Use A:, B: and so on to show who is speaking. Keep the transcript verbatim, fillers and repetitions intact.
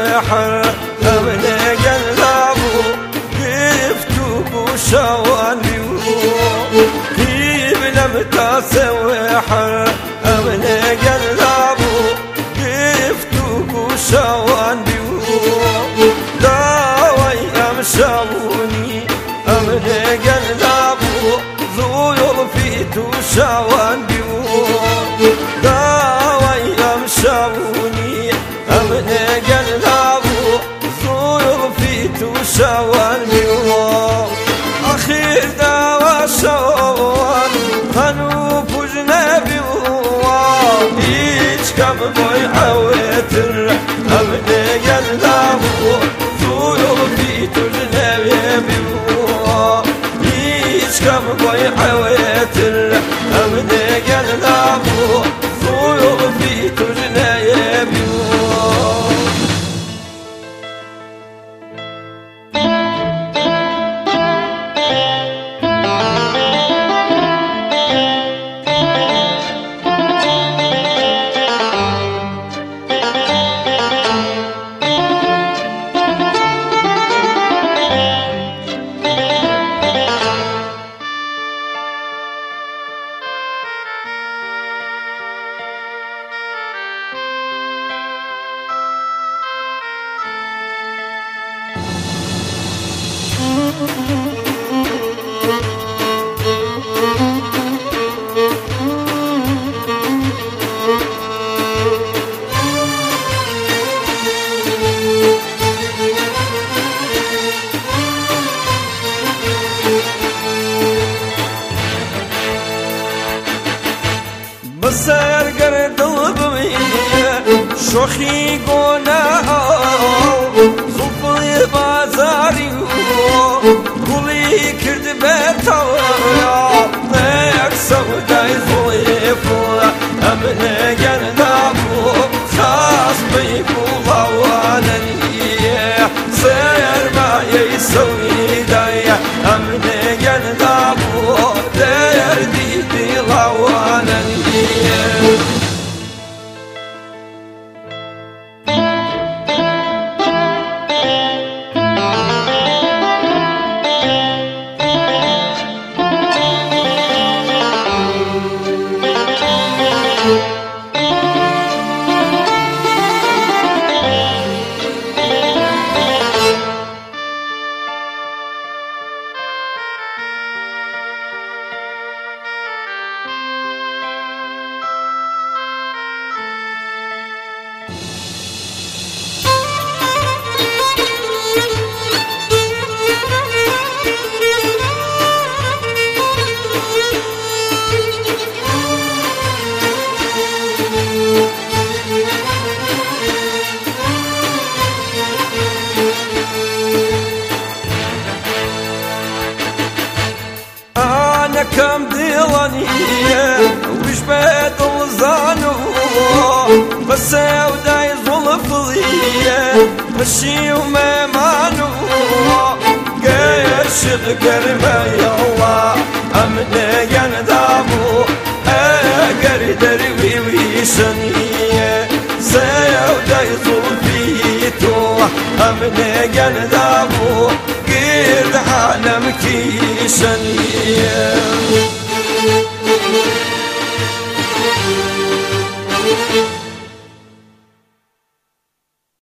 A: سوحر أمن قلبه قفتوك وشوان بيوم كيف لم تسوحر أمن قلبه قفتوك وشوان بيوم داوي أمشاوني أمن قلبه ذو فيتو شوان بيوم داوي أمشاوني أمن قلبه ذو فيتو شوان بيوم أخير داوى شوان خنوف وجنبي هيج كم بوي حويتر أمن قلبه ذو فيتو جنبي هيج كم بوي حويتر أمن قلبه ذو فيتو جنبي بسر قرد البمي شوخي قناع صفي بازاري قولي كرد بيتاويا نيك سوداي ظليفو أمن قلبو خاص بيكو غوانني سير ما يسوي داي أمن قلبو دير ديدي غوانني كم ديواني وش بدل زانو بس وداي ظلفضي مشي وما مانو قيش قربا يلا أمن يندامو أقر دروي ويشني سيوداي ظلفيتو أمن يندامو